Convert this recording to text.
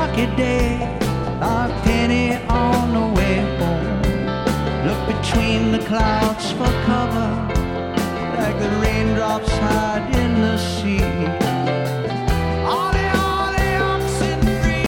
lucky day, a penny on the way home. Look between the clouds for cover, like the raindrops hide in the sea.